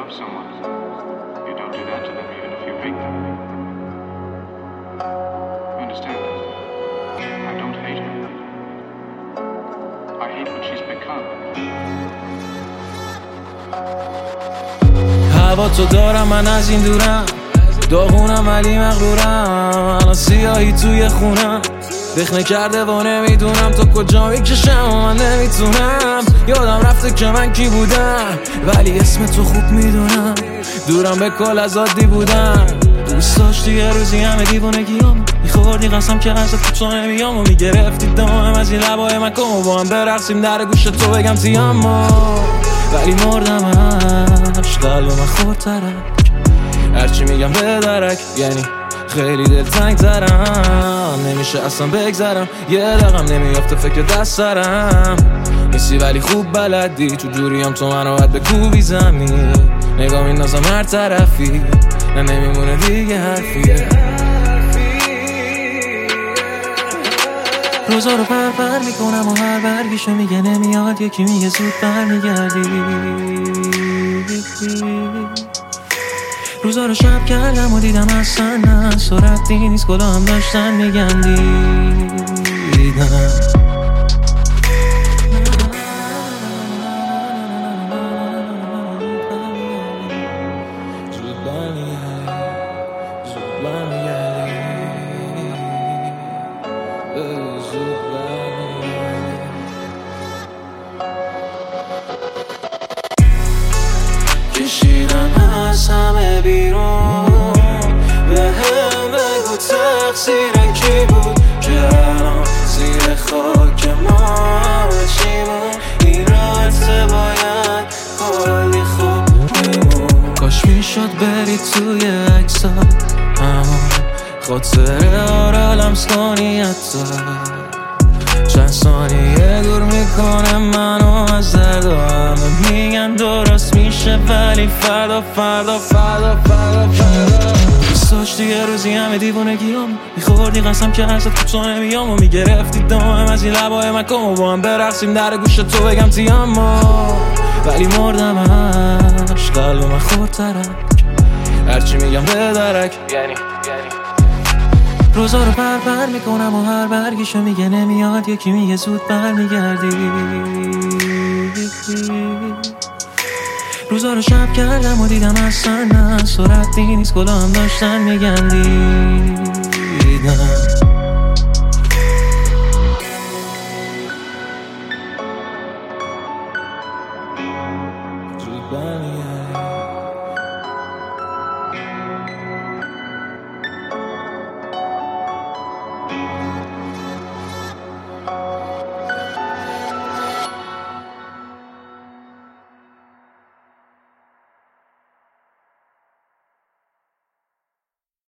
love someone, you don't do that to them even if you hate them. You understand? I don't hate her. I hate what she's become. هوا تو دارم، من از این دورم، داغونم ولی مغرورم، الان سیاهی توی خونم، بخنه کرده و نمیدونم تو کجا میکشم و من نمیتونم. یادم رفته که من کی بودم، ولی اسم تو خوب میدونم. دورم به کل از عادی بودم، دوست داشتی یه روزی همه دیوونگیام میخوردی قسم که ازت کوتاه نمیام و میگرفتی دامم از این لبای من، کن و با هم برقصیم در گوش تو بگم تیاما، ولی مردمش قلب من خورد ترک، هرچی میگم به درک، یعنی خیلی دلتنگ ترم، نمیشه اصلا بگذرم، یه دقم نمیافته فکر دست سرم نیستی ولی خوب بلدی، تو دوریم تو منو باید بکوبی زمین، نگاه میندازم هر طرفی، نه نمیمونه دیگه حرفیه. روزا رو پر میکنم و هر برگیشو میگه نمیاد، یکی میگه زود برمیگردی. روزا رو شب کردم و دیدم اصلا نه سرعتی نیست، گلا هم داشتن میگن دیدم. کشیدم از همه بیرون، به هم بگو تقصیر کی بود که الان زیر خاک ما همه چیمون، این راسته باید کلی خوب میمون. کاش میشد بری توی عکسات همون خاطره ها را لمس کنی، حتی چند ثانیه دور میکنه منو از درد و همه میگن درست میشه ولی فردا دوست داشتی یه روزی همه دیوونگیام میخوردی قسم که ازت کوتاه نمیام و میگرفتی دامم از این لبای من، کن و با هم برقصیم در گوش تو بگم تیاما، ولی مردمش قلب من خورد ترک، هرچی میگم به درک، یعنی روزا رو پر میکنم و هر برگیشو میگه نمیاد، یکی میگه زود برمیگردی. روزا رو شب کردم و دیدم اصلا نه سرعتی نیست، گلا هم داشتن میگن دیدم.